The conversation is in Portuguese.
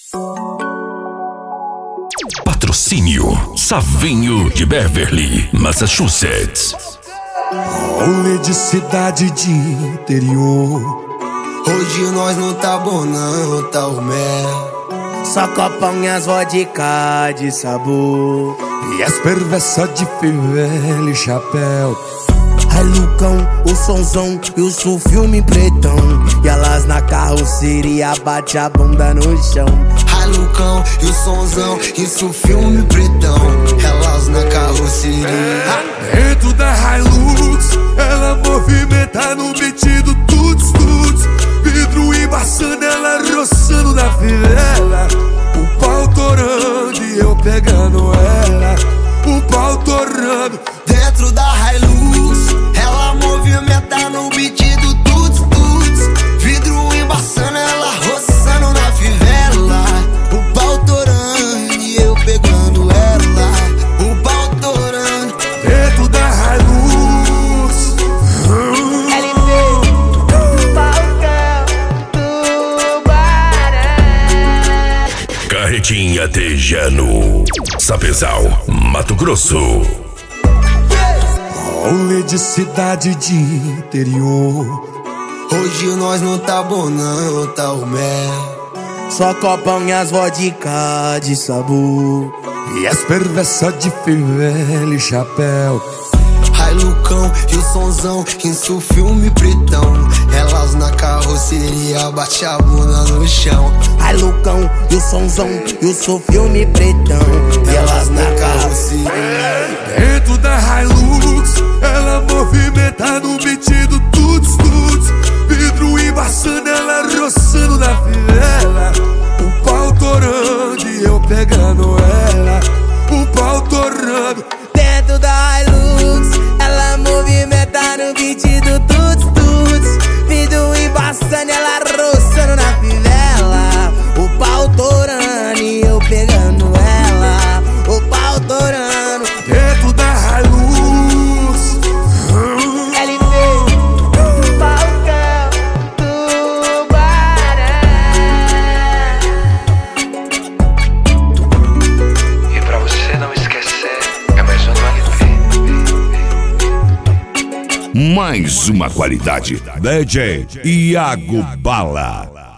Patrocínio Savinho de Beverly, Massachusetts. Rolê de cidade de interior. Hoje nós não tá bom não, tá o mel. Só copão e as vodka de sabor. E as perversas de fivela e chapéu. Ai Lucão, o sonzão e o filme pretão. E elas na carroceria bate a bunda no chão. Ai Lucão e o sonzão, isso filme pretão. Elas na carroceria. Dentro da Hilux, ela movimenta no beat do tuts tuts. Vidro embaçando, ela roçando na fivela. O pau torando e eu pegando ela. O pau torando. Dentro da Hilux, ela movimenta no beat do tuts tuts. Vidro embaçando, ela roçando na fivela. O pau torando e eu pegando ela. O pau torando. Dentro da Hilux. Carretinha Tejano, Sapezal, Mato Grosso. Rolê de cidade de interior. Hoje nós não tá bom não, tá o mel. Só copão e as vodka de sabor. E as perversas de fivela e chapéu. Ai Lucão e o sonzão, isso filme pretão. Elas na carroceria bate a bunda no chão. Ai Lucão e o sonzão e o filme pretão. E elas na carroceria. Dentro da Hilux, ela movimenta no beat do tuts tuts. Vidro embaçando, ela roçando na fivela. O pau torando e eu pegando ela. O pau torando. Dentro da Hilux, ela movimenta no beat do tuts tuts. Vidro embaçando, ela roçando na fivela. O pau torando e eu pegando ela. O pau torando. Dentro da Hilux. LV, Falcão, Tubarão. E pra você não esquecer, é mais um LP. Mais uma qualidade. DJ Iago Bala.